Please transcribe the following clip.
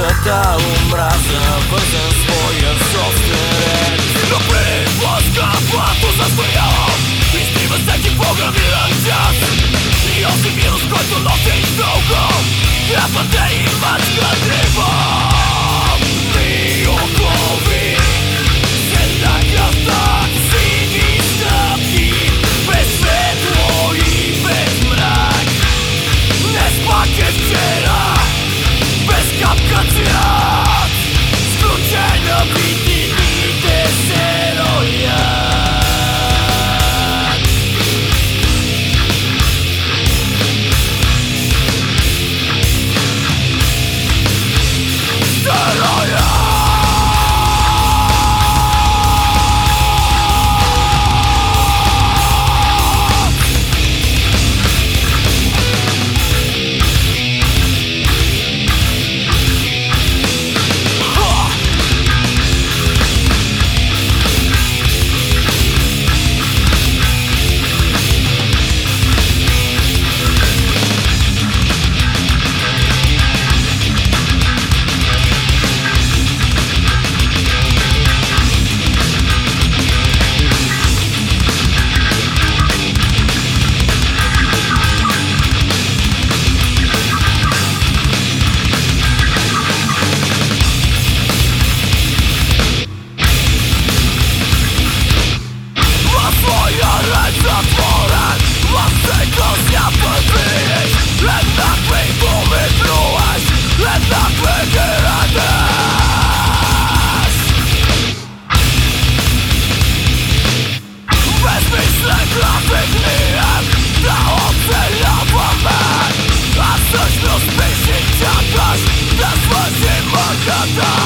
омразата, омраза, вързан своя собствен. Но при ласкавато застоявам, изтива всеки програмиран час. И оси вирус, който носи дълго, трябва да имат градива. Ми окови се накъвтат сини стъпки, без светло и без мрак. Днес пак е вчера, без капка цвят, сключена видимите се роят. Всъщност пиши чакаш да свършим мъката.